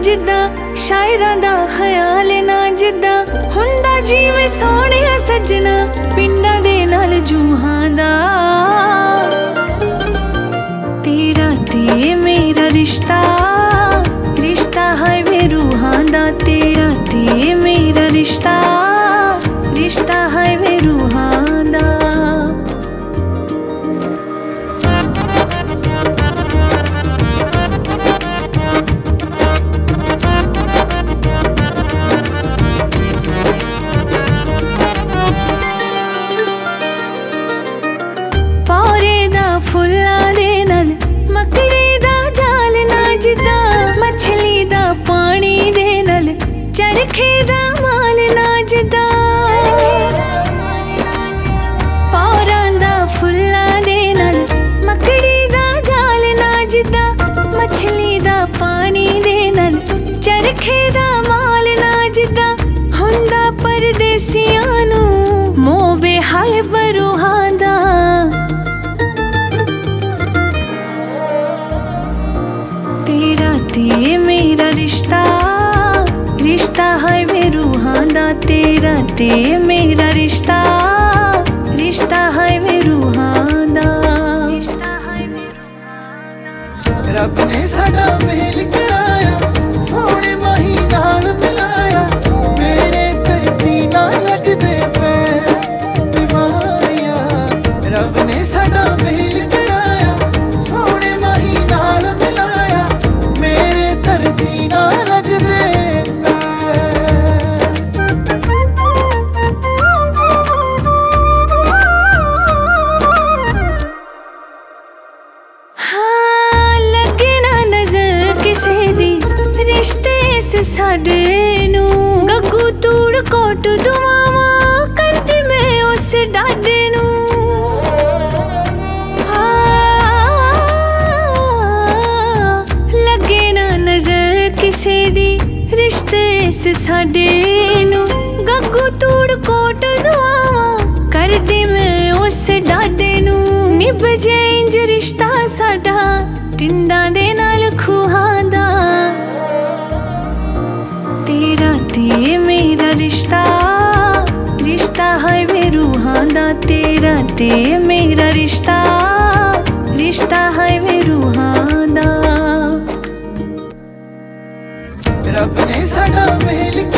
जिद्दां शायरां दा ख्याल ना जिद्दां हुंदा जिवें सोहणिया सजना पिंडां दे नाल जूहां दा। तेरा ते मेरा रिश्ता रिश्ता है वे रूहां दा। तेरा ते मेरा रिश्ता रिश्ता है वे रूहां दा। फुल्लां दे नाल मकड़ी दा जाल ना जिद्दां मछली दा पानी दे नाल चरखे दा माल ना जिद्दां। पौरां दा फुल्लां दे नाल मकड़ी दा जाल ना जिद्दां मछली दा पानी दे नाल चरखे दा माल ना जिद्दां हुंदा परदेसियां नूं मोह वे हाय बरूहां दा। तेरा ते मेरा रिश्ता रिश्ता है वे रूहां दा। तेरा ते मेरा रिश्ता रिश्ता है वे रूहां दा। रब ने साडा मेल कराया सोहणे माही नाल मिलाया मेरे धरती ना लगदे पे बीमारियां। रब ने साडा मेल कराया सोहणे माही नाल मिलाया मेरे धरती ना लगदे पे। हाँ लगे ना नजर किसे दी रिश्ते से साडे नूं गग्गू तूड़ कोट दुआवां करदी मैं उस डाडे नूं। लगे ना नजर किसे दी रिश्ते से साडे नूं गग्गू तूड़ कोट दुआवां करदी मैं उस डाडे नूं। निभ जे इंज रिश्ता साडा टिंडां दे नाल खूहां दा। तेरा ते मेरा रिश्ता रिश्ता है वे रूहां दा। तेरा ते मेरा रिश्ता रिश्ता है वे रूहां दा। रब ने साडा मेल